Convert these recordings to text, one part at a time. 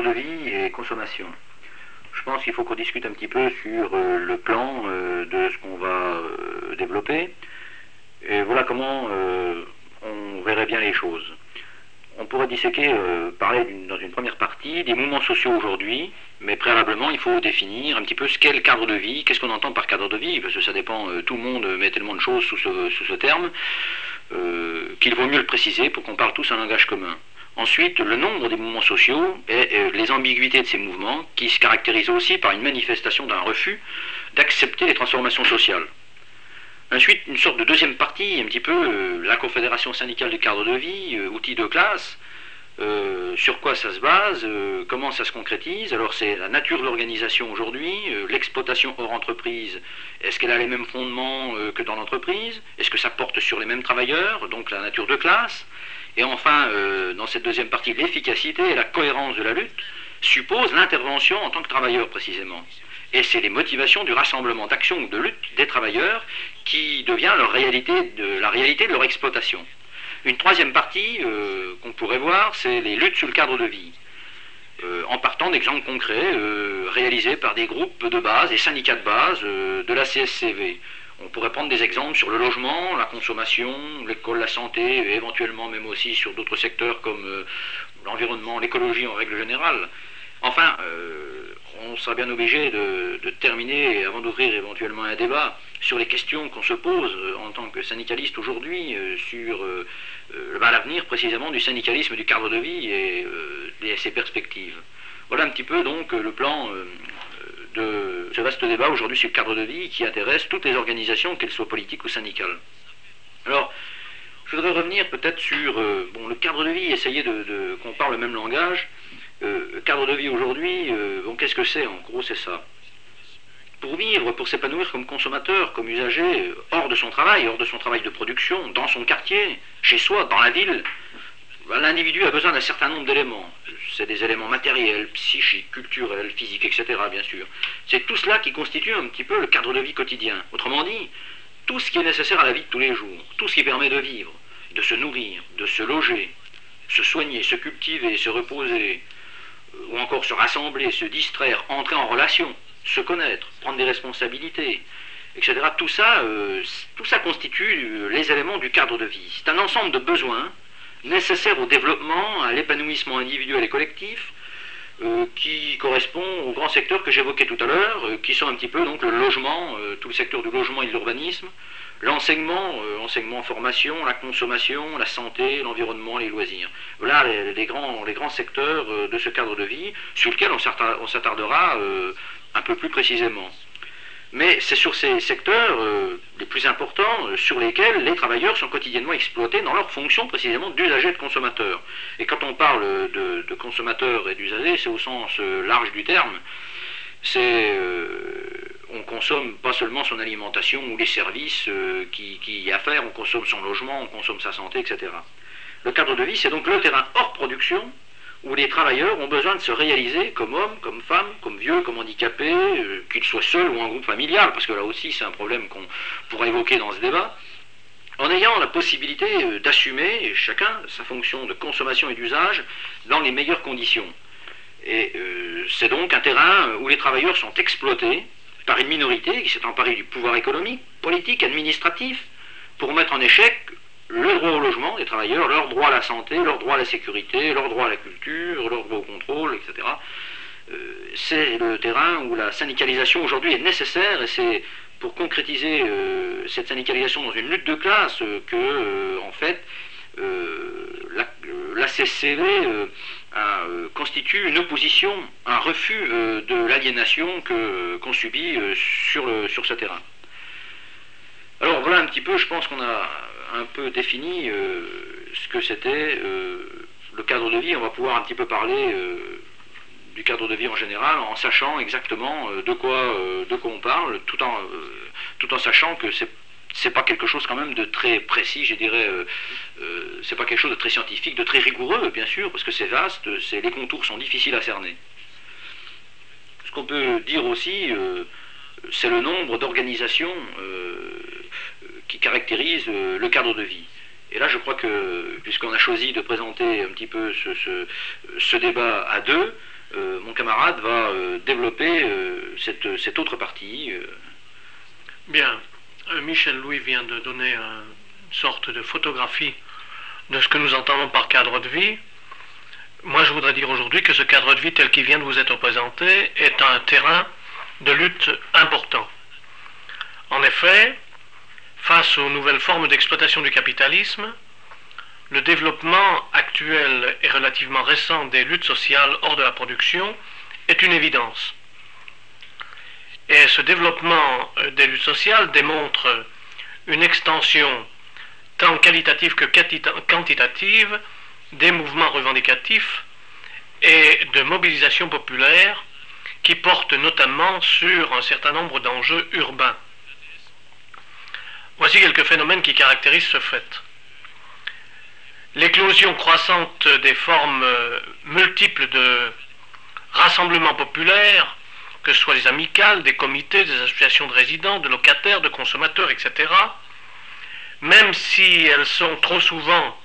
de vie et consommation. Je pense qu'il faut qu'on discute un petit peu sur le plan de ce qu'on va développer. Et voilà comment on verrait bien les choses. On pourrait disséquer, parler dans une première partie des mouvements sociaux aujourd'hui, mais préalablement il faut définir un petit peu ce qu'est le cadre de vie, qu'est-ce qu'on entend par cadre de vie, parce que ça dépend, tout le monde met tellement de choses sous ce terme, qu'il vaut mieux le préciser pour qu'on parle tous un langage commun. Ensuite, le nombre des mouvements sociaux et les ambiguïtés de ces mouvements qui se caractérisent aussi par une manifestation d'un refus d'accepter les transformations sociales. Ensuite, une sorte de deuxième partie, un petit peu la Confédération syndicale du cadre de vie, outil de classe, sur quoi ça se base, comment ça se concrétise. Alors c'est la nature de l'organisation aujourd'hui, l'exploitation hors entreprise, est-ce qu'elle a les mêmes fondements que dans l'entreprise? Est-ce que ça porte sur les mêmes travailleurs, donc la nature de classe? Et enfin, dans cette deuxième partie, l'efficacité et la cohérence de la lutte suppose l'intervention en tant que travailleur précisément. Et c'est les motivations du rassemblement d'action ou de lutte des travailleurs qui devient la réalité de leur exploitation. Une troisième partie qu'on pourrait voir, c'est les luttes sur le cadre de vie, en partant d'exemples concrets réalisés par des groupes de base, des syndicats de base de la CSCV. On pourrait prendre des exemples sur le logement, la consommation, l'école, la santé, et éventuellement même aussi sur d'autres secteurs comme l'environnement, l'écologie en règle générale. Enfin, on sera bien obligé de terminer, avant d'ouvrir éventuellement un débat, sur les questions qu'on se pose en tant que syndicaliste aujourd'hui sur l'avenir précisément du syndicalisme du cadre de vie et ses perspectives. Voilà un petit peu donc le plan de ce vaste débat aujourd'hui sur le cadre de vie qui intéresse toutes les organisations, qu'elles soient politiques ou syndicales. Alors, je voudrais revenir peut-être sur le cadre de vie, essayer qu'on parle le même langage. Le cadre de vie aujourd'hui, qu'est-ce que c'est? En gros, c'est ça. Pour vivre, pour s'épanouir comme consommateur, comme usager, hors de son travail de production, dans son quartier, chez soi, dans la ville, l'individu a besoin d'un certain nombre d'éléments. C'est des éléments matériels, psychiques, culturels, physiques, etc. bien sûr. C'est tout cela qui constitue un petit peu le cadre de vie quotidien. Autrement dit, tout ce qui est nécessaire à la vie de tous les jours, tout ce qui permet de vivre, de se nourrir, de se loger, se soigner, se cultiver, se reposer, ou encore se rassembler, se distraire, entrer en relation, se connaître, prendre des responsabilités, etc. Tout ça constitue les éléments du cadre de vie. C'est un ensemble de besoins nécessaires au développement, à l'épanouissement individuel et collectif, qui correspond aux grands secteurs que j'évoquais tout à l'heure, qui sont un petit peu donc le logement, tout le secteur du logement et de l'urbanisme, l'enseignement, formation, la consommation, la santé, l'environnement, les loisirs. Voilà les grands secteurs de ce cadre de vie sur lequel on s'attardera un peu plus précisément. Mais c'est sur ces secteurs les plus importants sur lesquels les travailleurs sont quotidiennement exploités dans leur fonction précisément d'usagers et de consommateurs. Et quand on parle de consommateurs et d'usagers, c'est au sens large du terme. On consomme pas seulement son alimentation ou les services qu'il y a à faire, on consomme son logement, on consomme sa santé, etc. Le cadre de vie, c'est donc le terrain hors production où les travailleurs ont besoin de se réaliser comme hommes, comme femmes, comme vieux, comme handicapés, qu'ils soient seuls ou en groupe familial, parce que là aussi c'est un problème qu'on pourra évoquer dans ce débat, en ayant la possibilité d'assumer chacun sa fonction de consommation et d'usage dans les meilleures conditions. Et c'est donc un terrain où les travailleurs sont exploités par une minorité qui s'est emparée du pouvoir économique, politique, administratif, pour mettre en échec le droit au logement des travailleurs, leur droit à la santé, leur droit à la sécurité, leur droit à la culture, leur droit au contrôle, etc. C'est le terrain où la syndicalisation aujourd'hui est nécessaire, et c'est pour concrétiser cette syndicalisation dans une lutte de classe que, en fait, la CSCV constitue une opposition, un refus de l'aliénation qu'on subit sur ce terrain. Alors voilà un petit peu, je pense qu'on a un peu défini ce que c'était le cadre de vie. On va pouvoir un petit peu parler du cadre de vie en général en sachant exactement de quoi on parle, tout en sachant que c'est pas quelque chose quand même de très précis, je dirais, c'est pas quelque chose de très scientifique, de très rigoureux bien sûr, parce que c'est vaste, les contours sont difficiles à cerner. Ce qu'on peut dire aussi, c'est le nombre d'organisations qui caractérisent le cadre de vie. Et là, je crois que, puisqu'on a choisi de présenter un petit peu ce débat à deux, mon camarade va développer cette autre partie. Bien, Michel Louis vient de donner une sorte de photographie de ce que nous entendons par cadre de vie. Moi, je voudrais dire aujourd'hui que ce cadre de vie tel qu'il vient de vous être présenté est un terrain de lutte important. En effet, face aux nouvelles formes d'exploitation du capitalisme, le développement actuel et relativement récent des luttes sociales hors de la production est une évidence. Et ce développement des luttes sociales démontre une extension tant qualitative que quantitative des mouvements revendicatifs et de mobilisation populaire qui portent notamment sur un certain nombre d'enjeux urbains. Voici quelques phénomènes qui caractérisent ce fait. L'éclosion croissante des formes multiples de rassemblements populaires, que ce soit des amicales, des comités, des associations de résidents, de locataires, de consommateurs, etc., même si elles sont trop souvent,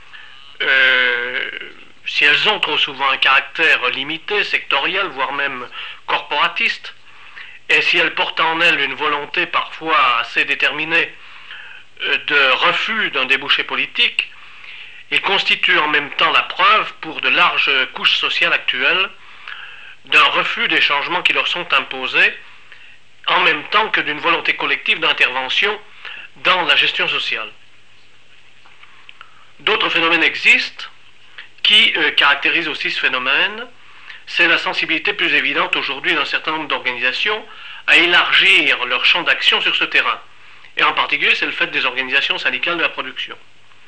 ont trop souvent un caractère limité, sectoriel, voire même corporatiste, et si elles portent en elles une volonté parfois assez déterminée de refus d'un débouché politique, ils constituent en même temps la preuve pour de larges couches sociales actuelles d'un refus des changements qui leur sont imposés, en même temps que d'une volonté collective d'intervention dans la gestion sociale. D'autres phénomènes existent qui caractérisent aussi ce phénomène. C'est la sensibilité plus évidente aujourd'hui d'un certain nombre d'organisations à élargir leur champ d'action sur ce terrain. Et en particulier, c'est le fait des organisations syndicales de la production.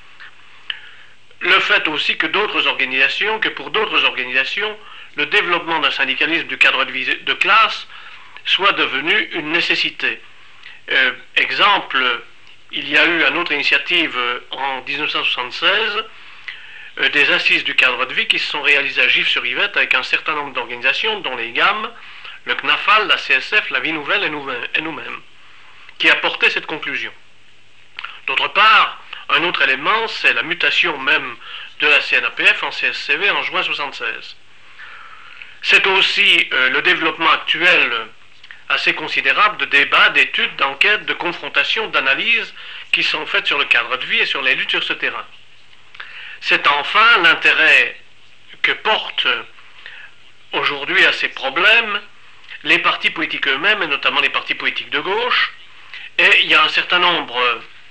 Le fait aussi que pour d'autres organisations, le développement d'un syndicalisme du cadre de classe soit devenu une nécessité. Exemple, il y a eu une autre initiative en 1976, des assises du cadre de vie qui se sont réalisées à Gif-sur-Yvette avec un certain nombre d'organisations, dont les GAM, le CNAFAL, la CSF, la Vie Nouvelle et nous-mêmes, qui apportaient cette conclusion. D'autre part, un autre élément, c'est la mutation même de la CNAPF en CSCV en juin 1976. C'est aussi le développement actuel assez considérable de débats, d'études, d'enquêtes, de confrontations, d'analyses qui sont faites sur le cadre de vie et sur les luttes sur ce terrain. C'est enfin l'intérêt que portent aujourd'hui à ces problèmes les partis politiques eux-mêmes, et notamment les partis politiques de gauche, et il y a un certain nombre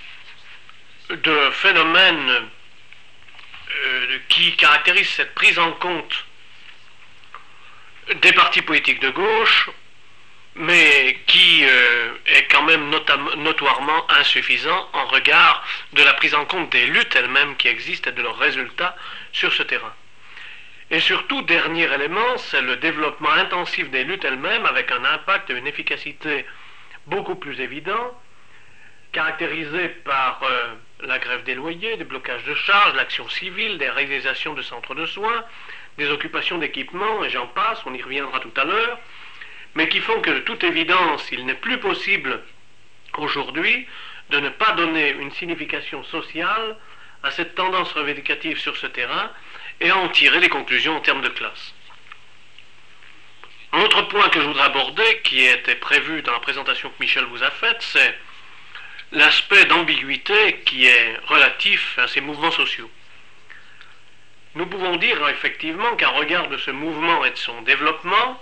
de phénomènes qui caractérisent cette prise en compte des partis politiques de gauche, mais qui est quand même notoirement insuffisant en regard de la prise en compte des luttes elles-mêmes qui existent et de leurs résultats sur ce terrain. Et surtout, dernier élément, c'est le développement intensif des luttes elles-mêmes avec un impact et une efficacité beaucoup plus évidents, caractérisé par la grève des loyers, des blocages de charges, l'action civile, des réalisations de centres de soins, des occupations d'équipements, et j'en passe, on y reviendra tout à l'heure, mais qui font que de toute évidence, il n'est plus possible aujourd'hui de ne pas donner une signification sociale à cette tendance revendicative sur ce terrain et à en tirer les conclusions en termes de classe. Un autre point que je voudrais aborder, qui était prévu dans la présentation que Michel vous a faite, c'est l'aspect d'ambiguïté qui est relatif à ces mouvements sociaux. Nous pouvons dire effectivement qu'à regard de ce mouvement et de son développement,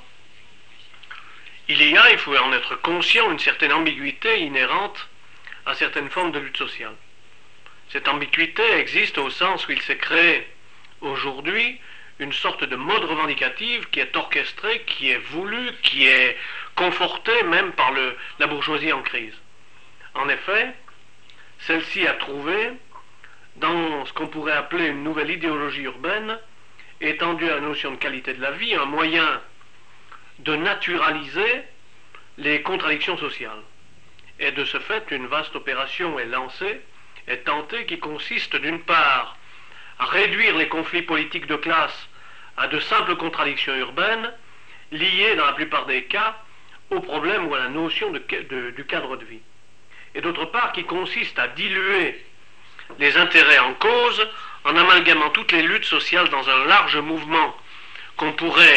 il faut en être conscient, une certaine ambiguïté inhérente à certaines formes de lutte sociale. Cette ambiguïté existe au sens où il s'est créé aujourd'hui une sorte de mode revendicative qui est orchestré, qui est voulu, qui est conforté même par la bourgeoisie en crise. En effet, celle-ci a trouvé, dans ce qu'on pourrait appeler une nouvelle idéologie urbaine, étendue à la notion de qualité de la vie, un moyen de naturaliser les contradictions sociales. Et de ce fait, une vaste opération est lancée, est tentée, qui consiste d'une part à réduire les conflits politiques de classe à de simples contradictions urbaines, liées dans la plupart des cas au problème ou à la notion du cadre de vie. Et d'autre part, qui consiste à diluer les intérêts en cause en amalgamant toutes les luttes sociales dans un large mouvement qu'on pourrait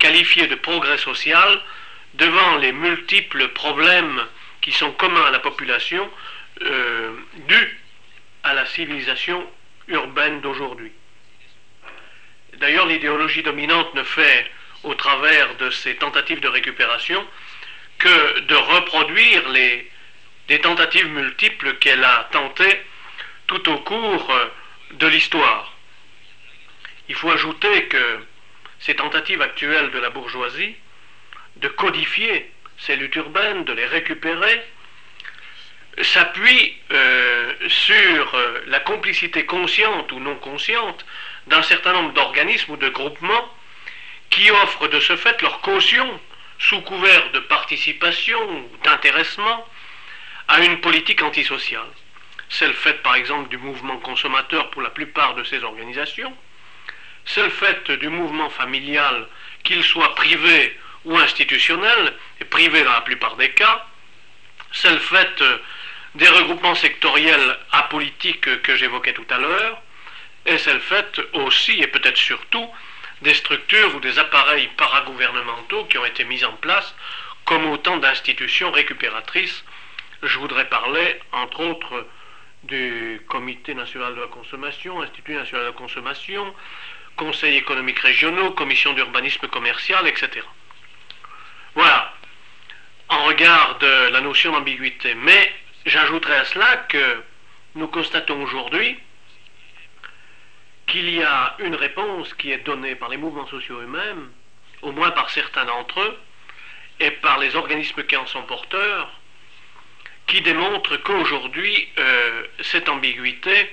qualifier de progrès social devant les multiples problèmes qui sont communs à la population dus à la civilisation urbaine d'aujourd'hui. D'ailleurs, l'idéologie dominante ne fait, au travers de ces tentatives de récupération, que de reproduire des tentatives multiples qu'elle a tentées tout au cours de l'histoire. Il faut ajouter que ces tentatives actuelles de la bourgeoisie de codifier ces luttes urbaines, de les récupérer, s'appuient sur la complicité consciente ou non consciente d'un certain nombre d'organismes ou de groupements qui offrent de ce fait leur caution sous couvert de participation ou d'intéressement à une politique antisociale. C'est le fait par exemple du mouvement consommateur pour la plupart de ces organisations, c'est le fait du mouvement familial, qu'il soit privé ou institutionnel, et privé dans la plupart des cas, c'est le fait des regroupements sectoriels apolitiques que j'évoquais tout à l'heure, et c'est le fait aussi, et peut-être surtout, des structures ou des appareils paragouvernementaux qui ont été mis en place comme autant d'institutions récupératrices. Je voudrais parler, entre autres, du Comité national de la consommation, Institut national de la consommation, conseils économiques régionaux, commission d'urbanisme commercial, etc. Voilà, en regard de la notion d'ambiguïté. Mais j'ajouterai à cela que nous constatons aujourd'hui qu'il y a une réponse qui est donnée par les mouvements sociaux eux-mêmes, au moins par certains d'entre eux, et par les organismes qui en sont porteurs, qui démontre qu'aujourd'hui, cette ambiguïté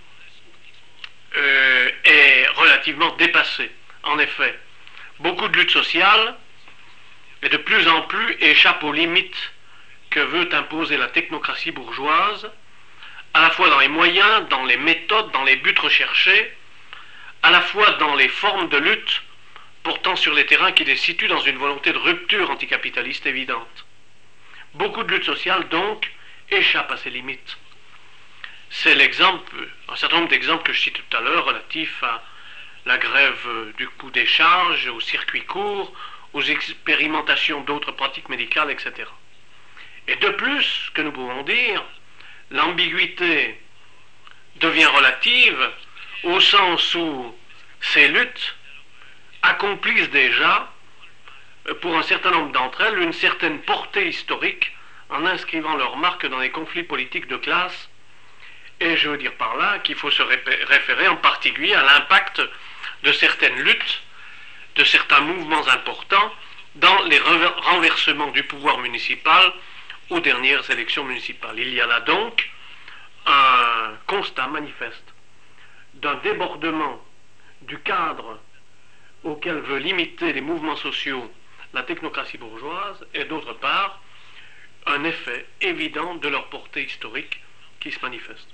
est relativement dépassée. En effet, beaucoup de luttes sociales, et de plus en plus, échappent aux limites que veut imposer la technocratie bourgeoise, à la fois dans les moyens, dans les méthodes, dans les buts recherchés, à la fois dans les formes de lutte, portant sur les terrains qui les situent dans une volonté de rupture anticapitaliste évidente. Beaucoup de luttes sociales, donc, échappent à ces limites. C'est l'exemple, un certain nombre d'exemples que je cite tout à l'heure, relatifs à la grève du coût des charges, aux circuits courts, aux expérimentations d'autres pratiques médicales, etc. Et de plus, ce que nous pouvons dire, l'ambiguïté devient relative au sens où ces luttes accomplissent déjà, pour un certain nombre d'entre elles, une certaine portée historique en inscrivant leur marque dans les conflits politiques de classe. Et je veux dire par là qu'il faut se référer en particulier à l'impact de certaines luttes, de certains mouvements importants dans les renversements du pouvoir municipal aux dernières élections municipales. Il y a là donc un constat manifeste d'un débordement du cadre auquel veut limiter les mouvements sociaux la technocratie bourgeoise, et d'autre part, un effet évident de leur portée historique qui se manifeste.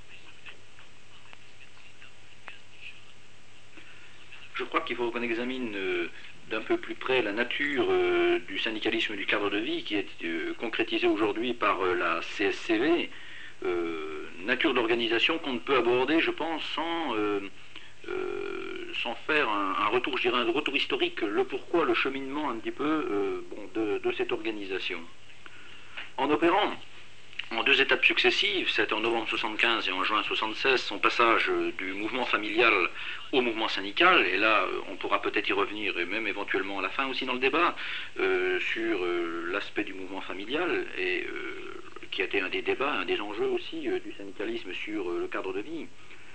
Je crois qu'il faut qu'on examine d'un peu plus près la nature du syndicalisme du cadre de vie qui est concrétisé aujourd'hui par la CSCV, nature d'organisation qu'on ne peut aborder, je pense, sans faire un retour, je dirais un retour historique, le pourquoi, le cheminement un petit peu de cette organisation. En opérant en deux étapes successives, c'est en novembre 1975 et en juin 1976, son passage du mouvement familial au mouvement syndical, et là on pourra peut-être y revenir, et même éventuellement à la fin aussi dans le débat, sur l'aspect du mouvement familial, et qui a été un des débats, un des enjeux aussi du syndicalisme sur le cadre de vie.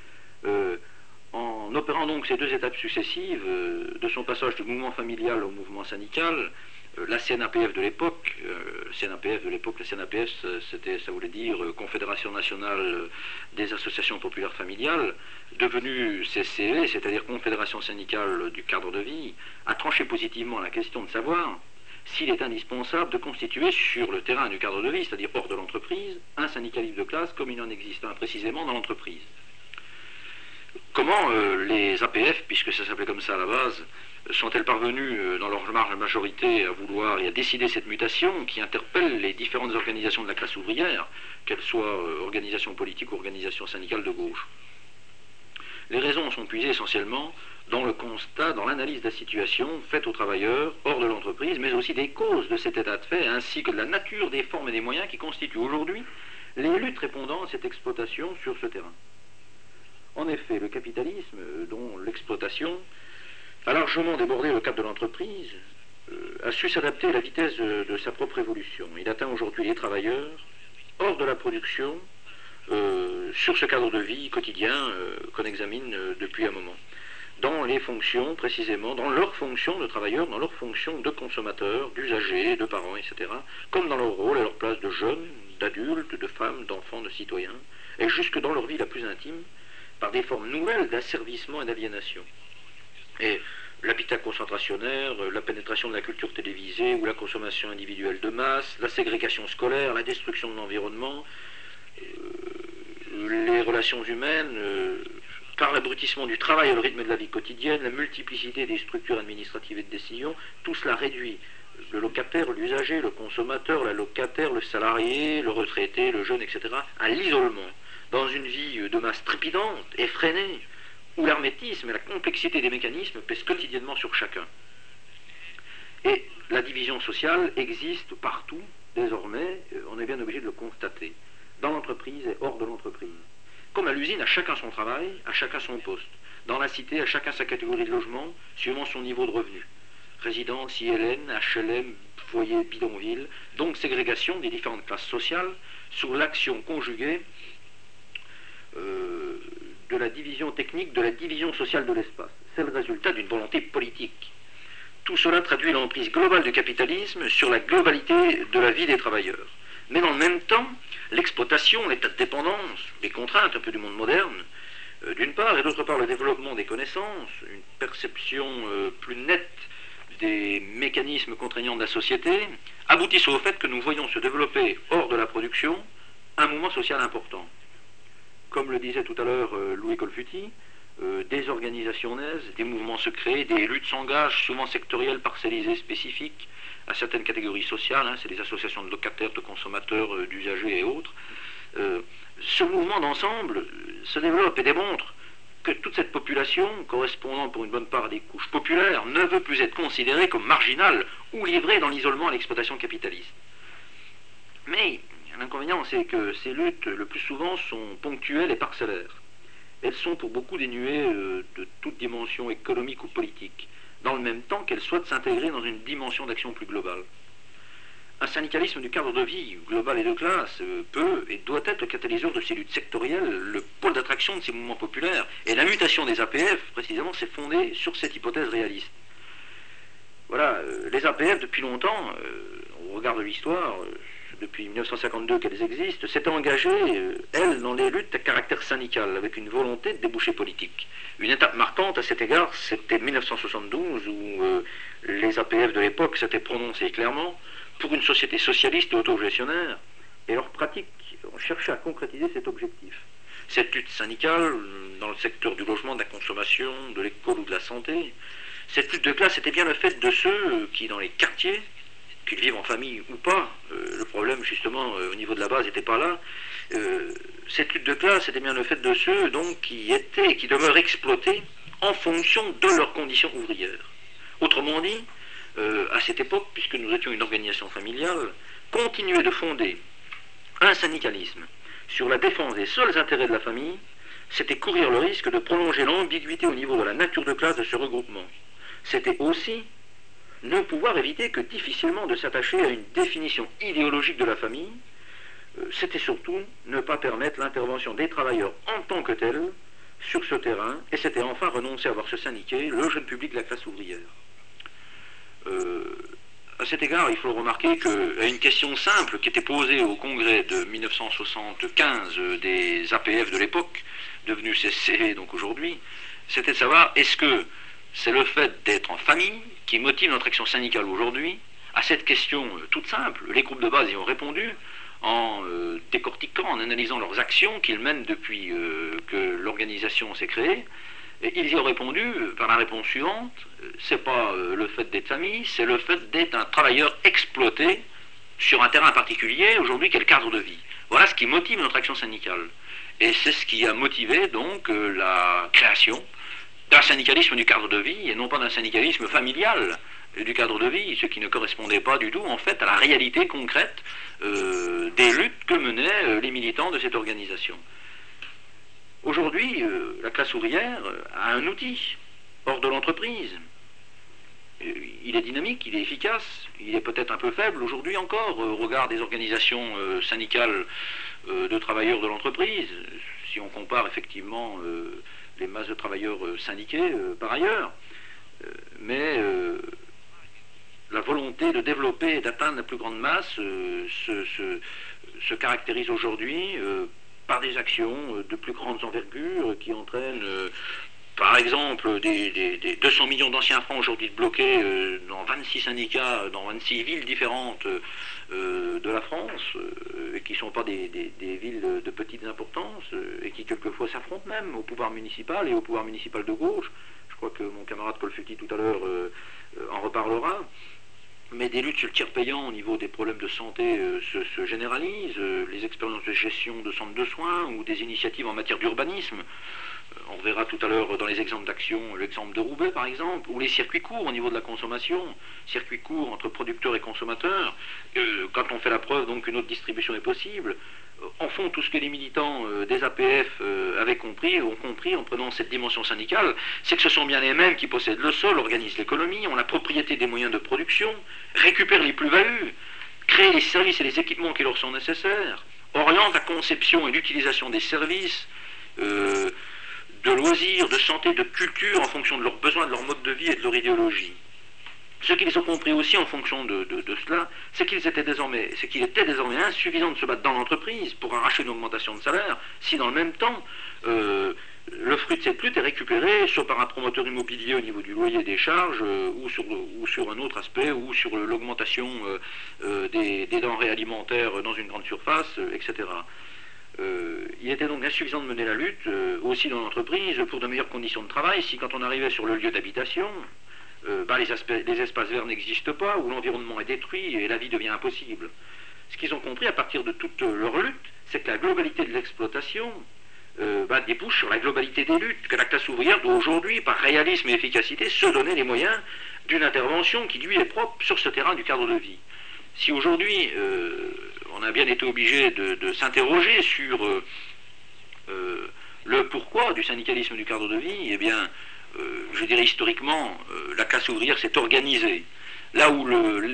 En opérant donc ces deux étapes successives, de son passage du mouvement familial au mouvement syndical, la CNAPF de l'époque, la CNAPF, ça voulait dire Confédération nationale des associations populaires familiales, devenue CSCV, c'est-à-dire Confédération syndicale du cadre de vie, a tranché positivement la question de savoir s'il est indispensable de constituer sur le terrain du cadre de vie, c'est-à-dire hors de l'entreprise, un syndicalisme de classe comme il en existe un précisément dans l'entreprise. Comment les APF, puisque ça s'appelait comme ça à la base, sont-elles parvenues dans leur large majorité à vouloir et à décider cette mutation qui interpelle les différentes organisations de la classe ouvrière, qu'elles soient organisations politiques ou organisations syndicales de gauche? Les raisons sont puisées essentiellement dans le constat, dans l'analyse de la situation faite aux travailleurs hors de l'entreprise, mais aussi des causes de cet état de fait, ainsi que de la nature des formes et des moyens qui constituent aujourd'hui les luttes répondant à cette exploitation sur ce terrain. En effet, le capitalisme, dont l'exploitation a largement débordé le cadre de l'entreprise, a su s'adapter à la vitesse de sa propre évolution. Il atteint aujourd'hui les travailleurs hors de la production, sur ce cadre de vie quotidien qu'on examine depuis un moment. Dans les fonctions, précisément, dans leurs fonctions de travailleurs, dans leurs fonctions de consommateurs, d'usagers, de parents, etc., comme dans leur rôle et leur place de jeunes, d'adultes, de femmes, d'enfants, de citoyens, et jusque dans leur vie la plus intime, par des formes nouvelles d'asservissement et d'aliénation. Et l'habitat concentrationnaire, la pénétration de la culture télévisée ou la consommation individuelle de masse, la ségrégation scolaire, la destruction de l'environnement, les relations humaines, par l'abrutissement du travail et le rythme de la vie quotidienne, la multiplicité des structures administratives et de décision, tout cela réduit le locataire, l'usager, le consommateur, la locataire, le salarié, le retraité, le jeune, etc., à l'isolement, dans une vie de masse trépidante, effrénée, où l'hermétisme et la complexité des mécanismes pèsent quotidiennement sur chacun. Et la division sociale existe partout, désormais, on est bien obligé de le constater, dans l'entreprise et hors de l'entreprise. Comme à l'usine, à chacun son travail, à chacun son poste. Dans la cité, à chacun sa catégorie de logement, suivant son niveau de revenu. Résidence, ILN, HLM, foyer, bidonville, donc ségrégation des différentes classes sociales sous l'action conjuguée de la division technique, de la division sociale de l'espace. C'est le résultat d'une volonté politique. Tout cela traduit l'emprise globale du capitalisme sur la globalité de la vie des travailleurs. Mais en même temps, l'exploitation, l'état de dépendance, les contraintes un peu du monde moderne, d'une part, et d'autre part le développement des connaissances, une perception plus nette des mécanismes contraignants de la société, aboutissent au fait que nous voyons se développer hors de la production un mouvement social important. Comme le disait tout à l'heure Louis Colfuti, des organisations naissent, des mouvements se créent, des luttes s'engagent, souvent sectorielles, parcellisées, spécifiques, à certaines catégories sociales, c'est les associations de locataires, de consommateurs, d'usagers et autres. Ce mouvement d'ensemble se développe et démontre que toute cette population, correspondant pour une bonne part à des couches populaires, ne veut plus être considérée comme marginale ou livrée dans l'isolement à l'exploitation capitaliste. Mais l'inconvénient, c'est que ces luttes, le plus souvent, sont ponctuelles et parcellaires. Elles sont pour beaucoup dénuées de toute dimension économique ou politique, dans le même temps qu'elles souhaitent s'intégrer dans une dimension d'action plus globale. Un syndicalisme du cadre de vie, global et de classe, peut et doit être le catalyseur de ces luttes sectorielles, le pôle d'attraction de ces mouvements populaires. Et la mutation des APF, précisément, s'est fondée sur cette hypothèse réaliste. Voilà, les APF, depuis longtemps, au regard de l'histoire, depuis 1952 qu'elles existent, s'étaient engagées, elles, dans les luttes à caractère syndical, avec une volonté de débouché politique. Une étape marquante à cet égard, c'était 1972, où les APF de l'époque s'étaient prononcés clairement pour une société socialiste et autogestionnaire, et leur pratique ont cherché à concrétiser cet objectif. Cette lutte syndicale, dans le secteur du logement, de la consommation, de l'école ou de la santé, cette lutte de classe était bien le fait de ceux qui, dans les quartiers, qu'ils vivent en famille ou pas, le problème justement au niveau de la base n'était pas là. Cette lutte de classe était bien le fait de ceux donc qui étaient et qui demeurent exploités en fonction de leurs conditions ouvrières. Autrement dit, à cette époque, puisque nous étions une organisation familiale, continuer de fonder un syndicalisme sur la défense des seuls intérêts de la famille, c'était courir le risque de prolonger l'ambiguïté au niveau de la nature de classe de ce regroupement. C'était aussi ne pouvoir éviter que difficilement de s'attacher à une définition idéologique de la famille. C'était surtout ne pas permettre l'intervention des travailleurs en tant que tels sur ce terrain, et c'était enfin renoncer à voir se syndiquer le jeune public de la classe ouvrière. À cet égard, il faut remarquer qu'à une question simple qui était posée au congrès de 1975 des APF de l'époque, devenu CSC donc aujourd'hui, c'était de savoir est-ce que c'est le fait d'être en famille qui motive notre action syndicale aujourd'hui. À cette question toute simple, les groupes de base y ont répondu en décortiquant, en analysant leurs actions qu'ils mènent depuis que l'organisation s'est créée. Et ils y ont répondu par la réponse suivante, c'est pas le fait d'être famille, c'est le fait d'être un travailleur exploité sur un terrain particulier, aujourd'hui, qui est le cadre de vie. Voilà ce qui motive notre action syndicale. Et c'est ce qui a motivé donc la création d'un syndicalisme du cadre de vie, et non pas d'un syndicalisme familial du cadre de vie, ce qui ne correspondait pas du tout en fait à la réalité concrète des luttes que menaient les militants de cette organisation. Aujourd'hui, la classe ouvrière a un outil hors de l'entreprise. Il est dynamique, il est efficace, il est peut-être un peu faible aujourd'hui encore au regard des organisations syndicales de travailleurs de l'entreprise, si on compare effectivement les masses de travailleurs syndiqués par ailleurs. Mais la volonté de développer et d'atteindre la plus grande masse se caractérise aujourd'hui par des actions de plus grande envergure qui entraînent par exemple des 200 millions d'anciens francs aujourd'hui bloqués dans 26 syndicats, dans 26 villes différentes de la France, et qui ne sont pas des villes de petite importance, et qui quelquefois s'affrontent même au pouvoir municipal et au pouvoir municipal de gauche. Je crois que mon camarade Colfutti tout à l'heure en reparlera. Mais des luttes sur le tiers payant au niveau des problèmes de santé se généralisent, les expériences de gestion de centres de soins ou des initiatives en matière d'urbanisme. On verra tout à l'heure dans les exemples d'action l'exemple de Roubaix par exemple, ou les circuits courts au niveau de la consommation, circuits courts entre producteurs et consommateurs, quand on fait la preuve donc qu'une autre distribution est possible. En fond, tout ce que les militants des APF ont compris en prenant cette dimension syndicale, c'est que ce sont bien les mêmes qui possèdent le sol, organisent l'économie, ont la propriété des moyens de production, récupèrent les plus-values, créent les services et les équipements qui leur sont nécessaires, orientent la conception et l'utilisation des services, de loisirs, de santé, de culture en fonction de leurs besoins, de leur mode de vie et de leur idéologie. Ce qu'ils ont compris aussi en fonction de cela, c'est qu'il était désormais insuffisant de se battre dans l'entreprise pour arracher une augmentation de salaire, si dans le même temps, le fruit de cette lutte est récupéré soit par un promoteur immobilier au niveau du loyer des charges, ou sur un autre aspect, ou sur l'augmentation des denrées alimentaires dans une grande surface, etc. Il était donc insuffisant de mener la lutte aussi dans l'entreprise pour de meilleures conditions de travail si quand on arrivait sur le lieu d'habitation, les espaces verts n'existent pas, où l'environnement est détruit et la vie devient impossible. Ce qu'ils ont compris à partir de toute leur lutte, c'est que la globalité de l'exploitation débouche sur la globalité des luttes, que la classe ouvrière doit aujourd'hui, par réalisme et efficacité, se donner les moyens d'une intervention qui lui est propre sur ce terrain du cadre de vie. Si aujourd'hui on a bien été obligé de s'interroger sur le pourquoi du syndicalisme du cadre de vie, eh bien, je dirais historiquement, la classe ouvrière s'est organisée. Là où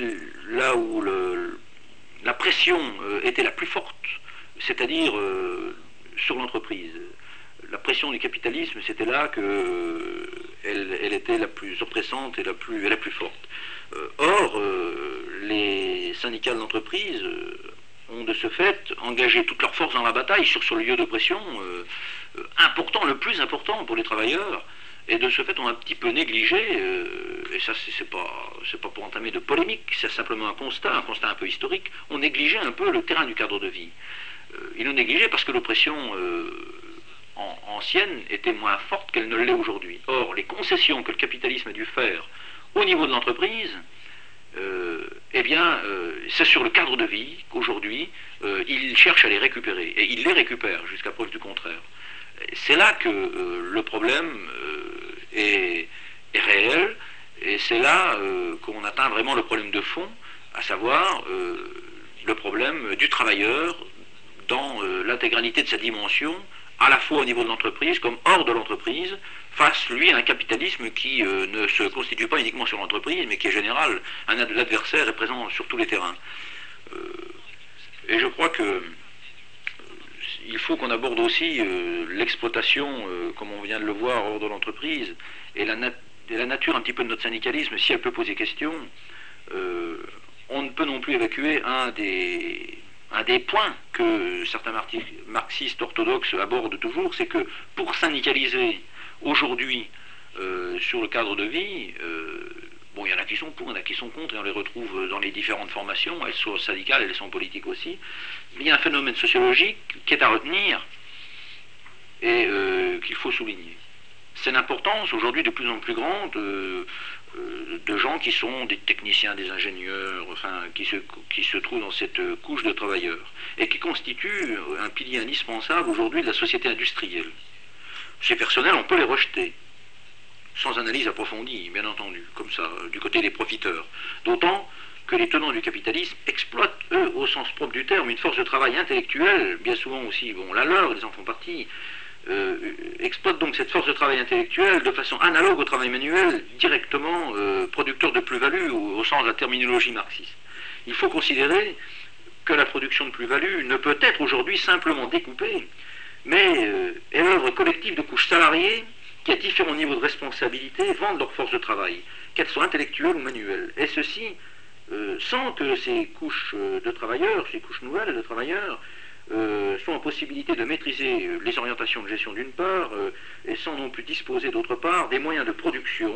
la pression était la plus forte, c'est-à-dire sur l'entreprise. La pression du capitalisme, c'était là qu'elle était la plus oppressante et la plus forte. Or, les syndicats de l'entreprise ont de ce fait engagé toute leur force dans la bataille sur ce lieu de pression important, le plus important pour les travailleurs, et de ce fait ont un petit peu négligé, et ça c'est pas pour entamer de polémique, c'est simplement un constat un peu historique, ont négligé un peu le terrain du cadre de vie. Ils l'ont négligé parce que l'oppression ancienne était moins forte qu'elle ne l'est aujourd'hui. Or, les concessions que le capitalisme a dû faire au niveau de l'entreprise, c'est sur le cadre de vie qu'aujourd'hui, il cherche à les récupérer. Et il les récupère, jusqu'à preuve du contraire. C'est là que le problème est réel, et c'est là qu'on atteint vraiment le problème de fond, à savoir le problème du travailleur dans l'intégralité de sa dimension, à la fois au niveau de l'entreprise comme hors de l'entreprise, face, lui, à un capitalisme qui ne se constitue pas uniquement sur l'entreprise, mais qui est général. L'adversaire est présent sur tous les terrains. Et je crois que il faut qu'on aborde aussi l'exploitation, comme on vient de le voir, hors de l'entreprise, et la nature un petit peu de notre syndicalisme, si elle peut poser question. On ne peut non plus évacuer un des points que certains marxistes orthodoxes abordent toujours, c'est que pour syndicaliser aujourd'hui sur le cadre de vie, bon, il y en a qui sont pour, il y en a qui sont contre, et on les retrouve dans les différentes formations, elles sont syndicales, elles sont politiques aussi, mais il y a un phénomène sociologique qui est à retenir et qu'il faut souligner. C'est l'importance aujourd'hui de plus en plus grande de gens qui sont des techniciens, des ingénieurs, enfin, qui se trouvent dans cette couche de travailleurs, et qui constituent un pilier indispensable aujourd'hui de la société industrielle. Ces personnels, on peut les rejeter, sans analyse approfondie, bien entendu, comme ça, du côté des profiteurs. D'autant que les tenants du capitalisme exploitent, eux, au sens propre du terme, une force de travail intellectuelle, bien souvent aussi, bon, la leur, ils en font partie, exploitent donc cette force de travail intellectuelle de façon analogue au travail manuel, directement producteur de plus-value au sens de la terminologie marxiste. Il faut considérer que la production de plus-value ne peut être aujourd'hui simplement découpée, mais est l'œuvre collective de couches salariées qui, à différents niveaux de responsabilité, vendent leur force de travail, qu'elles soient intellectuelles ou manuelles. Et ceci sans que ces couches de travailleurs, ces couches nouvelles de travailleurs, sont en possibilité de maîtriser les orientations de gestion d'une part, et sans non plus disposer d'autre part des moyens de production,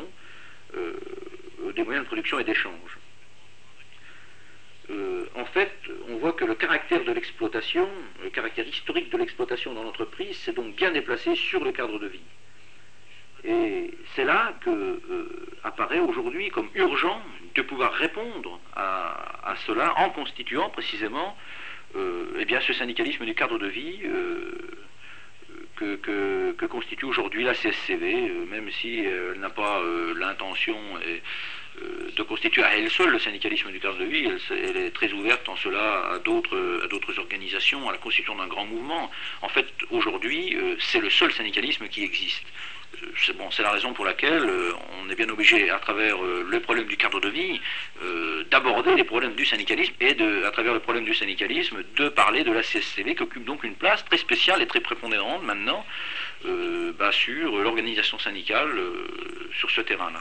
et d'échange. En fait, on voit que le caractère de l'exploitation, le caractère historique de l'exploitation dans l'entreprise, s'est donc bien déplacé sur le cadre de vie. Et c'est là que apparaît aujourd'hui comme urgent de pouvoir répondre à cela en constituant précisément eh bien, ce syndicalisme du cadre de vie que constitue aujourd'hui la CSCV, même si elle n'a pas l'intention de constituer à elle seule le syndicalisme du cadre de vie. Elle est très ouverte en cela à d'autres organisations, à la constitution d'un grand mouvement. En fait, aujourd'hui, c'est le seul syndicalisme qui existe. C'est la raison pour laquelle on est bien obligé, à travers le problème du cadre de vie, d'aborder les problèmes du syndicalisme et, à travers le problème du syndicalisme, de parler de la CSCV qui occupe donc une place très spéciale et très prépondérante maintenant sur l'organisation syndicale sur ce terrain-là.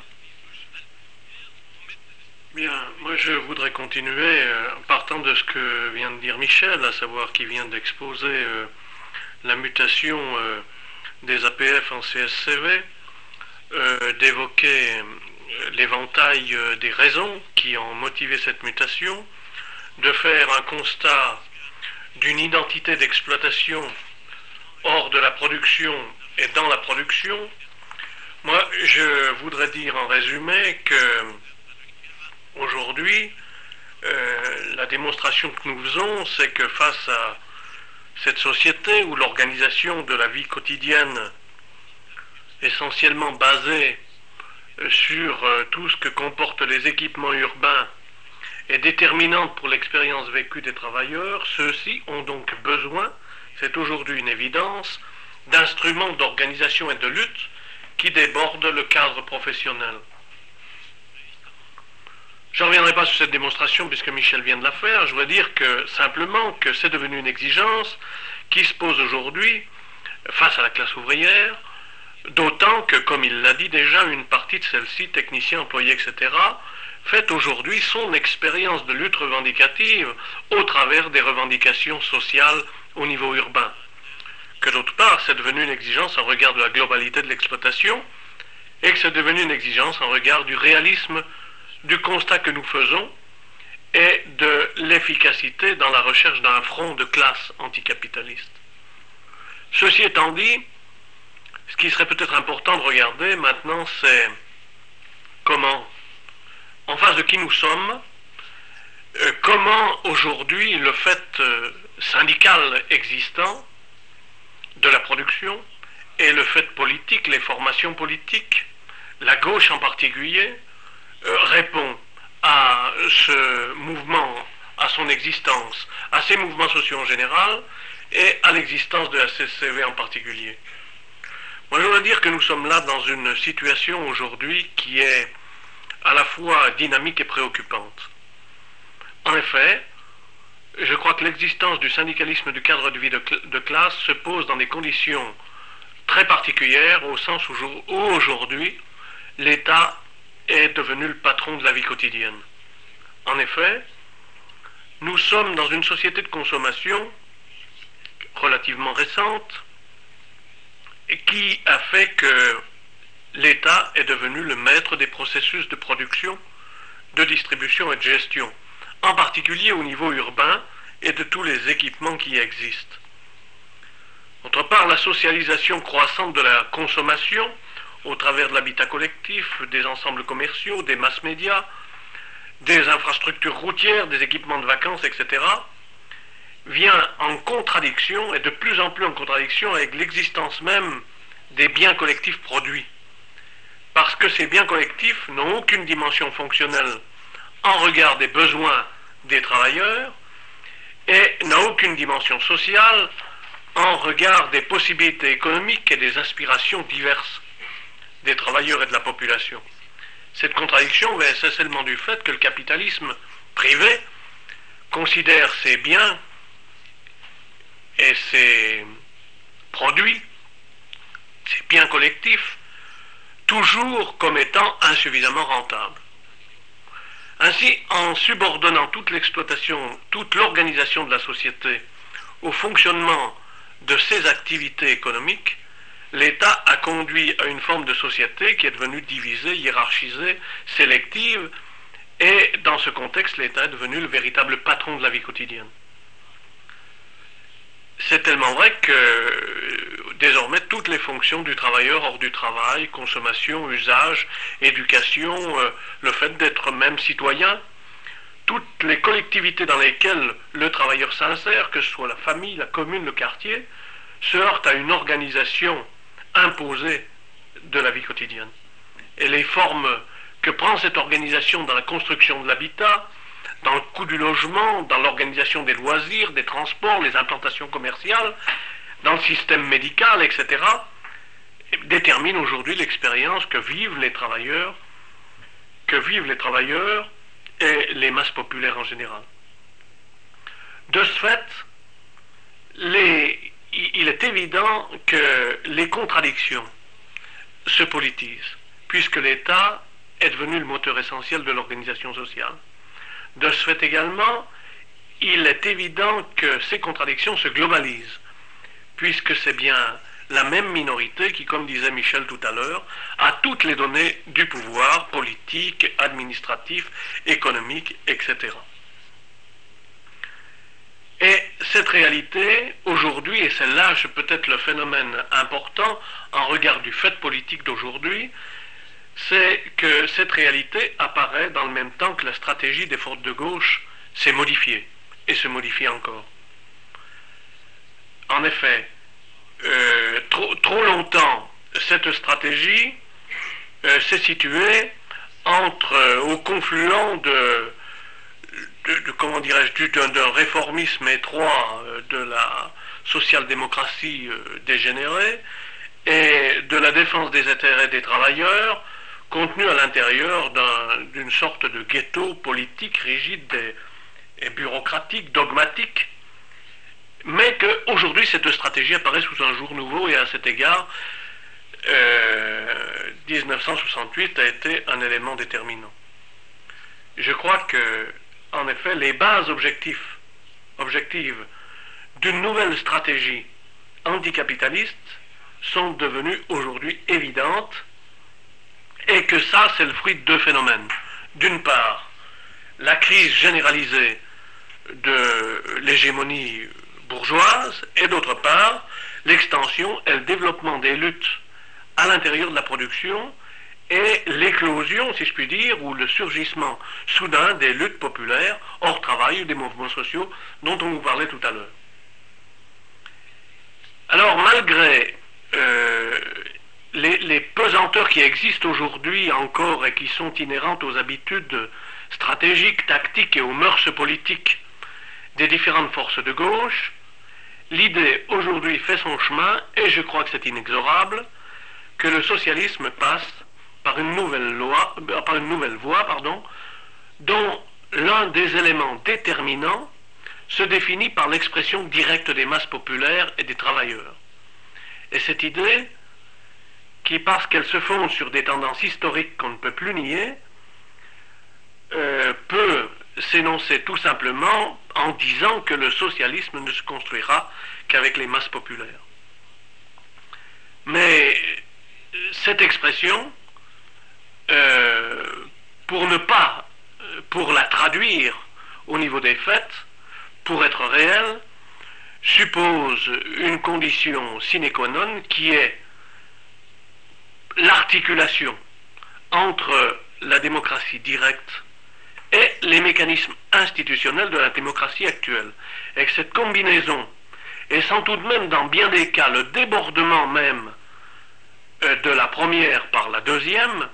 Bien, moi je voudrais continuer en partant de ce que vient de dire Michel, à savoir qu'il vient d'exposer la mutation des APF en CSCV, d'évoquer l'éventail des raisons qui ont motivé cette mutation, de faire un constat d'une identité d'exploitation hors de la production et dans la production. Moi, je voudrais dire en résumé que aujourd'hui, la démonstration que nous faisons, c'est que face à cette société où l'organisation de la vie quotidienne, essentiellement basée sur tout ce que comportent les équipements urbains, est déterminante pour l'expérience vécue des travailleurs, ceux-ci ont donc besoin, c'est aujourd'hui une évidence, d'instruments d'organisation et de lutte qui débordent le cadre professionnel. Je ne reviendrai pas sur cette démonstration puisque Michel vient de la faire. Je voudrais dire simplement que c'est devenu une exigence qui se pose aujourd'hui face à la classe ouvrière, d'autant que, comme il l'a dit déjà, une partie de celle-ci, techniciens, employés, etc., fait aujourd'hui son expérience de lutte revendicative au travers des revendications sociales au niveau urbain. Que d'autre part, c'est devenu une exigence en regard de la globalité de l'exploitation et que c'est devenu une exigence en regard du réalisme du constat que nous faisons et de l'efficacité dans la recherche d'un front de classe anticapitaliste. Ceci étant dit, ce qui serait peut-être important de regarder maintenant, c'est comment, en face de qui nous sommes, comment aujourd'hui le fait syndical existant de la production et le fait politique, les formations politiques, la gauche en particulier, répond à ce mouvement, à son existence, à ces mouvements sociaux en général et à l'existence de la CSCV en particulier. Moi, je voudrais dire que nous sommes là dans une situation aujourd'hui qui est à la fois dynamique et préoccupante. En effet, je crois que l'existence du syndicalisme du cadre de vie de classe se pose dans des conditions très particulières, au sens où aujourd'hui, l'État est devenu le patron de la vie quotidienne. En effet, nous sommes dans une société de consommation relativement récente qui a fait que l'État est devenu le maître des processus de production, de distribution et de gestion, en particulier au niveau urbain et de tous les équipements qui existent. D'autre part, la socialisation croissante de la consommation au travers de l'habitat collectif, des ensembles commerciaux, des masses médias, des infrastructures routières, des équipements de vacances, etc., vient en contradiction, et de plus en plus en contradiction avec l'existence même des biens collectifs produits. Parce que ces biens collectifs n'ont aucune dimension fonctionnelle en regard des besoins des travailleurs et n'ont aucune dimension sociale en regard des possibilités économiques et des aspirations diverses des travailleurs et de la population. Cette contradiction vient essentiellement du fait que le capitalisme privé considère ses biens et ses produits, ses biens collectifs, toujours comme étant insuffisamment rentables. Ainsi, en subordonnant toute l'exploitation, toute l'organisation de la société au fonctionnement de ses activités économiques, l'État a conduit à une forme de société qui est devenue divisée, hiérarchisée, sélective, et dans ce contexte, l'État est devenu le véritable patron de la vie quotidienne. C'est tellement vrai que désormais toutes les fonctions du travailleur hors du travail, consommation, usage, éducation, le fait d'être même citoyen, toutes les collectivités dans lesquelles le travailleur s'insère, que ce soit la famille, la commune, le quartier, se heurtent à une organisation imposée de la vie quotidienne. Et les formes que prend cette organisation dans la construction de l'habitat, dans le coût du logement, dans l'organisation des loisirs, des transports, les implantations commerciales, dans le système médical, etc., déterminent aujourd'hui l'expérience que vivent les travailleurs et les masses populaires en général. De ce fait, il est évident que les contradictions se politisent, puisque l'État est devenu le moteur essentiel de l'organisation sociale. De ce fait également, il est évident que ces contradictions se globalisent, puisque c'est bien la même minorité qui, comme disait Michel tout à l'heure, a toutes les données du pouvoir politique, administratif, économique, etc. Et cette réalité, aujourd'hui, et c'est là peut-être le phénomène important en regard du fait politique d'aujourd'hui, c'est que cette réalité apparaît dans le même temps que la stratégie des forces de gauche s'est modifiée, et se modifie encore. En effet, trop longtemps, cette stratégie s'est située au confluent comment dirais-je, d'un réformisme étroit de la social-démocratie dégénérée et de la défense des intérêts des travailleurs, contenu à l'intérieur d'une sorte de ghetto politique rigide et bureaucratique, dogmatique, mais qu'aujourd'hui cette stratégie apparaît sous un jour nouveau, et à cet égard, 1968 a été un élément déterminant. Je crois que, en effet, les bases objectives d'une nouvelle stratégie anticapitaliste sont devenues aujourd'hui évidentes, et que ça, c'est le fruit de deux phénomènes. D'une part, la crise généralisée de l'hégémonie bourgeoise, et d'autre part, l'extension et le développement des luttes à l'intérieur de la production et l'éclosion, si je puis dire, ou le surgissement soudain des luttes populaires hors travail ou des mouvements sociaux dont on vous parlait tout à l'heure. Alors, malgré les pesanteurs qui existent aujourd'hui encore et qui sont inhérentes aux habitudes stratégiques, tactiques et aux mœurs politiques des différentes forces de gauche, l'idée aujourd'hui fait son chemin, et je crois que c'est inexorable, que le socialisme passe par une nouvelle voie, dont l'un des éléments déterminants se définit par l'expression directe des masses populaires et des travailleurs. Et cette idée, qui, parce qu'elle se fonde sur des tendances historiques qu'on ne peut plus nier, peut s'énoncer tout simplement en disant que le socialisme ne se construira qu'avec les masses populaires. Mais cette expression, pour la traduire au niveau des faits, pour être réelle, suppose une condition sine qua non qui est l'articulation entre la démocratie directe et les mécanismes institutionnels de la démocratie actuelle. Et que cette combinaison, et sans tout de même dans bien des cas le débordement même de la première par la deuxième,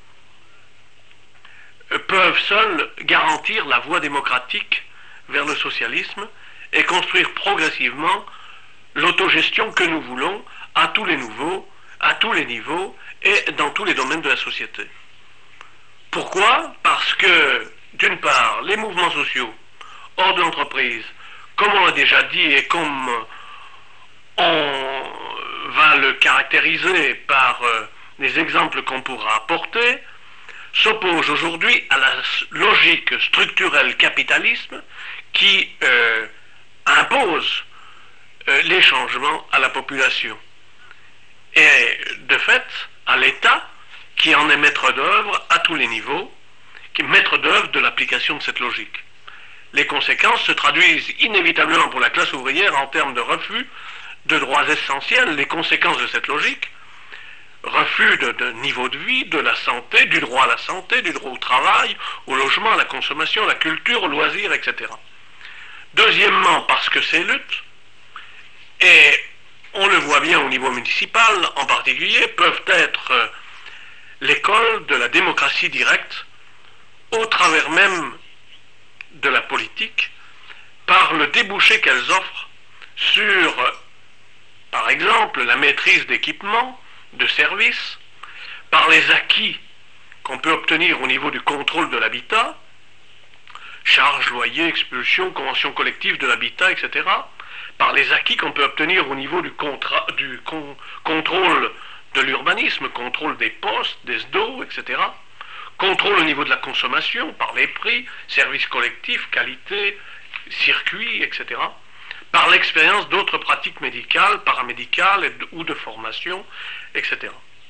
peuvent seuls garantir la voie démocratique vers le socialisme et construire progressivement l'autogestion que nous voulons à tous les niveaux et dans tous les domaines de la société. Pourquoi? Parce que, d'une part, les mouvements sociaux hors de l'entreprise, comme on l'a déjà dit et comme on va le caractériser par les exemples qu'on pourra apporter, s'oppose aujourd'hui à la logique structurelle capitalisme qui impose les changements à la population. Et de fait, à l'État, qui en est maître d'œuvre à tous les niveaux, qui est maître d'œuvre de l'application de cette logique. Les conséquences se traduisent inévitablement pour la classe ouvrière en termes de refus de droits essentiels. Les conséquences de cette logique, refus de niveau de vie, de la santé, du droit à la santé, du droit au travail, au logement, à la consommation, à la culture, au loisir, etc. Deuxièmement, parce que ces luttes, et on le voit bien au niveau municipal en particulier, peuvent être l'école de la démocratie directe au travers même de la politique, par le débouché qu'elles offrent sur, par exemple, la maîtrise d'équipements, de services, par les acquis qu'on peut obtenir au niveau du contrôle de l'habitat, charges, loyers, expulsions, conventions collectives de l'habitat, etc., par les acquis qu'on peut obtenir au niveau du contrôle de l'urbanisme, contrôle des postes, des SDO, etc., contrôle au niveau de la consommation, par les prix, services collectifs, qualité, circuits, etc., par l'expérience d'autres pratiques médicales, paramédicales ou de formation, etc.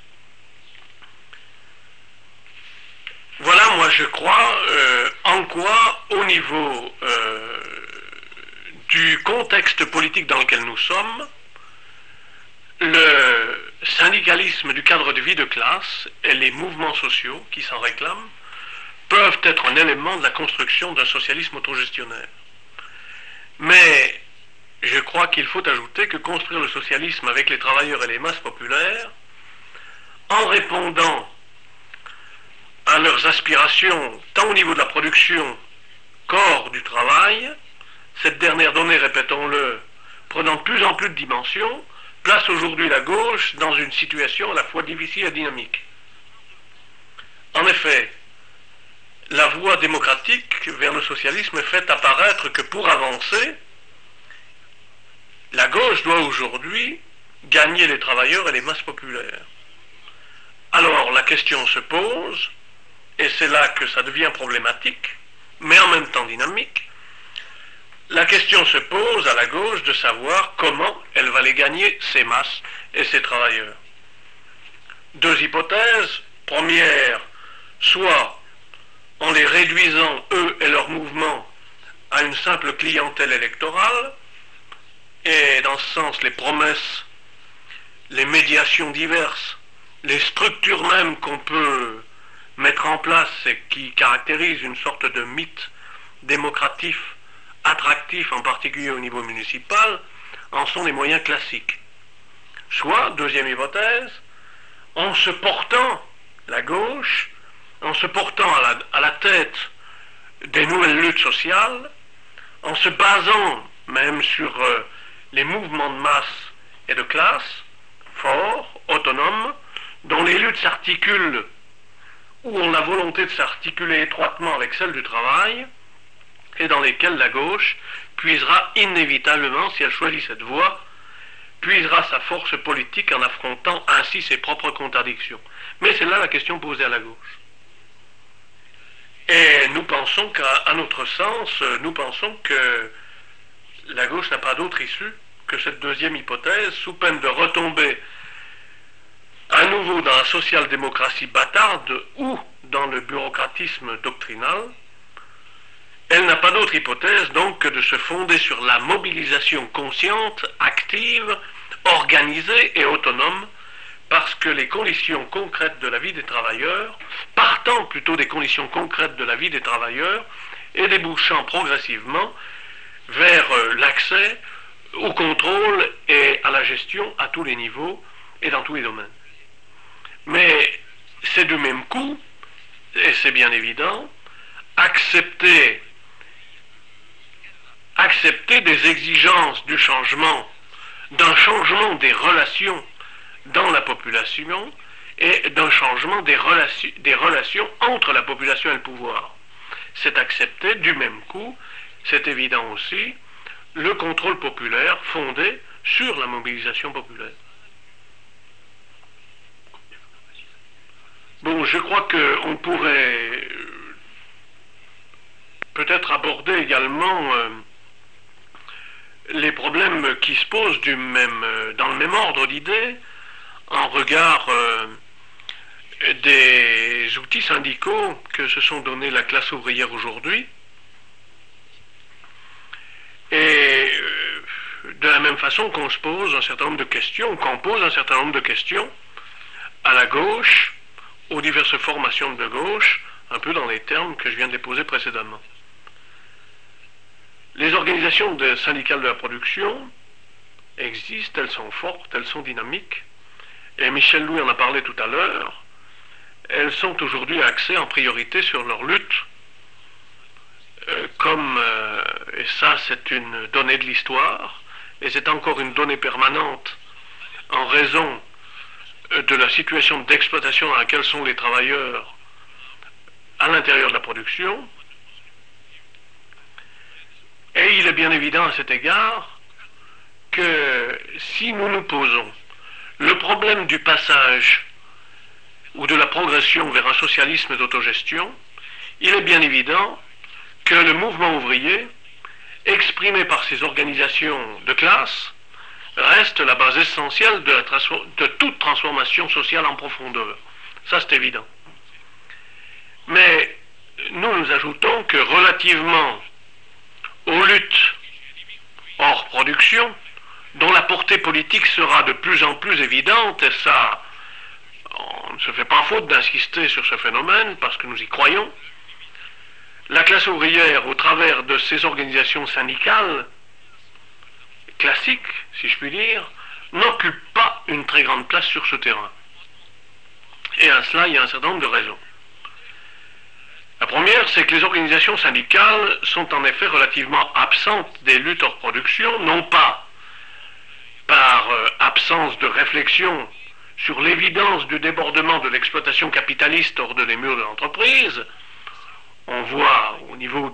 Voilà, moi je crois, en quoi, au niveau du contexte politique dans lequel nous sommes, le syndicalisme du cadre de vie de classe et les mouvements sociaux qui s'en réclament peuvent être un élément de la construction d'un socialisme autogestionnaire. Mais je crois qu'il faut ajouter que construire le socialisme avec les travailleurs et les masses populaires, en répondant à leurs aspirations, tant au niveau de la production qu'hors du travail, cette dernière donnée, répétons-le, prenant de plus en plus de dimensions, place aujourd'hui la gauche dans une situation à la fois difficile et dynamique. En effet, la voie démocratique vers le socialisme fait apparaître que pour avancer, la gauche doit aujourd'hui gagner les travailleurs et les masses populaires. Alors la question se pose, et c'est là que ça devient problématique, mais en même temps dynamique, la question se pose à la gauche de savoir comment elle va les gagner, ces masses et ces travailleurs. Deux hypothèses. Première, soit en les réduisant, eux et leur mouvement, à une simple clientèle électorale, et dans ce sens, les promesses, les médiations diverses, les structures même qu'on peut mettre en place et qui caractérisent une sorte de mythe démocratique, attractif en particulier au niveau municipal, en sont les moyens classiques. Soit, deuxième hypothèse, en se portant, la gauche, en se portant à la tête des nouvelles luttes sociales, en se basant même sur les mouvements de masse et de classe, forts, autonomes, dont les luttes s'articulent, ou ont la volonté de s'articuler étroitement avec celle du travail, et dans lesquelles la gauche puisera inévitablement, si elle choisit cette voie, puisera sa force politique en affrontant ainsi ses propres contradictions. Mais c'est là la question posée à la gauche. Et nous pensons qu'à notre sens, nous pensons que la gauche n'a pas d'autre issue que cette deuxième hypothèse, sous peine de retomber à nouveau dans la social-démocratie bâtarde ou dans le bureaucratisme doctrinal. Elle n'a pas d'autre hypothèse donc que de se fonder sur la mobilisation consciente, active, organisée et autonome parce que les conditions concrètes de la vie des travailleurs, partant plutôt des conditions concrètes de la vie des travailleurs, et débouchant progressivement vers l'accès au contrôle et à la gestion à tous les niveaux et dans tous les domaines. Mais c'est du même coup, et c'est bien évident, accepter des exigences du changement, d'un changement des relations dans la population et d'un changement des relations entre la population et le pouvoir. C'est accepter du même coup, c'est évident aussi, le contrôle populaire fondé sur la mobilisation populaire. Bon, je crois qu'on pourrait peut-être aborder également les problèmes qui se posent dans le même ordre d'idées en regard des outils syndicaux que se sont donnés la classe ouvrière aujourd'hui. Et de la même façon qu'on se pose un certain nombre de questions, qu'on pose un certain nombre de questions à la gauche, aux diverses formations de gauche, un peu dans les termes que je viens d'époser précédemment. Les organisations syndicales de la production existent, elles sont fortes, elles sont dynamiques, et Michel Louis en a parlé tout à l'heure, elles sont aujourd'hui axées en priorité sur leur lutte, et ça c'est une donnée de l'histoire, et c'est encore une donnée permanente en raison de la situation d'exploitation dans laquelle sont les travailleurs à l'intérieur de la production. Et il est bien évident à cet égard que si nous nous posons le problème du passage ou de la progression vers un socialisme d'autogestion, il est bien évident que le mouvement ouvrier, exprimé par ses organisations de classe, reste la base essentielle de toute transformation sociale en profondeur. Ça, c'est évident. Mais nous ajoutons que relativement aux luttes hors production, dont la portée politique sera de plus en plus évidente, et ça, on ne se fait pas faute d'insister sur ce phénomène, parce que nous y croyons, la classe ouvrière, au travers de ses organisations syndicales, classiques, si je puis dire, n'occupe pas une très grande place sur ce terrain. Et à cela, il y a un certain nombre de raisons. La première, c'est que les organisations syndicales sont en effet relativement absentes des luttes hors production, non pas par absence de réflexion sur l'évidence du débordement de l'exploitation capitaliste hors de les murs de l'entreprise. On voit au niveau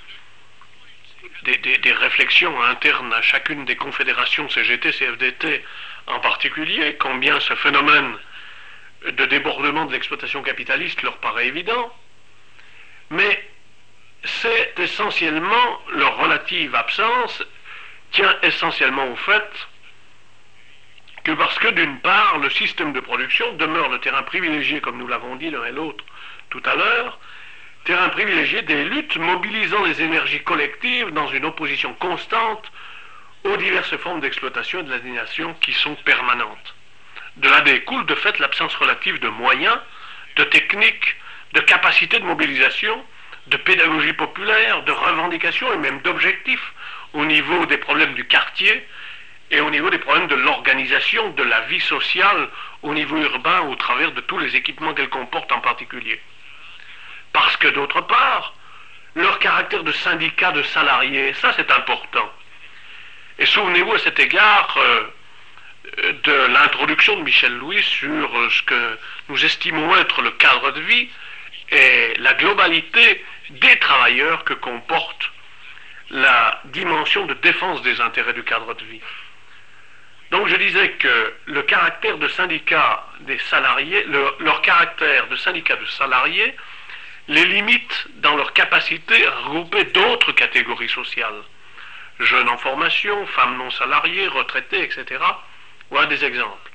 des réflexions internes à chacune des confédérations CGT, CFDT en particulier, combien ce phénomène de débordement de l'exploitation capitaliste leur paraît évident. Mais c'est essentiellement, leur relative absence tient essentiellement au fait que parce que d'une part, le système de production demeure le terrain privilégié, comme nous l'avons dit l'un et l'autre tout à l'heure, terrain privilégié des luttes mobilisant les énergies collectives dans une opposition constante aux diverses formes d'exploitation et de l'aliénation qui sont permanentes. De là découle de fait l'absence relative de moyens, de techniques, de capacités de mobilisation, de pédagogie populaire, de revendications et même d'objectifs au niveau des problèmes du quartier et au niveau des problèmes de l'organisation de la vie sociale au niveau urbain au travers de tous les équipements qu'elle comporte en particulier. Parce que d'autre part, leur caractère de syndicat de salariés, ça c'est important. Et souvenez-vous à cet égard de l'introduction de Michel Louis sur ce que nous estimons être le cadre de vie et la globalité des travailleurs que comporte la dimension de défense des intérêts du cadre de vie. Donc je disais que le caractère de syndicat des salariés, leur caractère de syndicat de salariés, les limite dans leur capacité à regrouper d'autres catégories sociales. Jeunes en formation, femmes non salariées, retraités, etc. Voilà des exemples.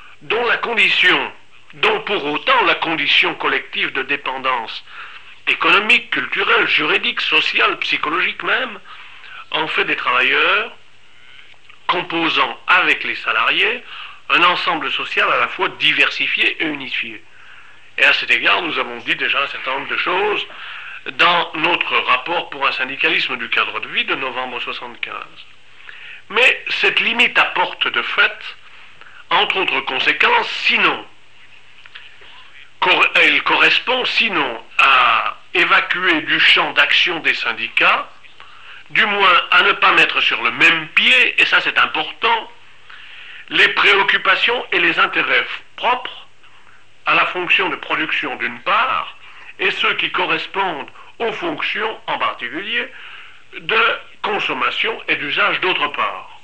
Dont pour autant la condition collective de dépendance économique, culturelle, juridique, sociale, psychologique même, en fait des travailleurs composant avec les salariés un ensemble social à la fois diversifié et unifié. Et à cet égard, nous avons dit déjà un certain nombre de choses dans notre rapport pour un syndicalisme du cadre de vie de novembre 1975. Mais cette limite apporte de fait, entre autres conséquences, sinon, elle correspond sinon à évacuer du champ d'action des syndicats, du moins à ne pas mettre sur le même pied, et ça c'est important, les préoccupations et les intérêts propres à la fonction de production d'une part, et ceux qui correspondent aux fonctions, en particulier, de consommation et d'usage d'autre part.